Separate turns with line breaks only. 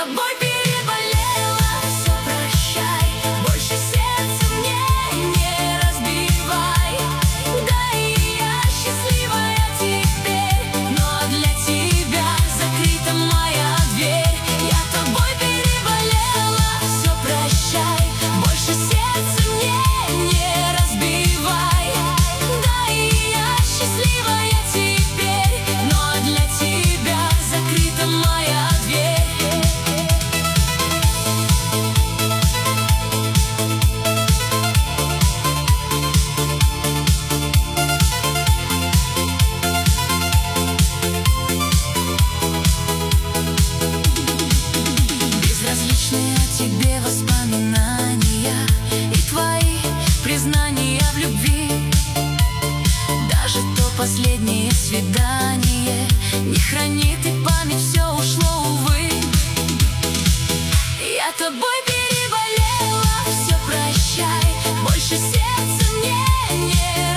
тобой переболела, все прощай, больше сердце мне не разбивай. Да и я счастливая теперь, но для тебя закрыта моя дверь. Я тобой переболела, все прощай, больше сердце мне не разбивай. Да и я счастливая теперь, но для тебя закрыта моя дверь. Безразличные тебе воспоминания и твои признания в любви. Даже то последнее свидание не хранит, и память все ушло, увы. Я тобой переболела, все прощай, больше сердце мне не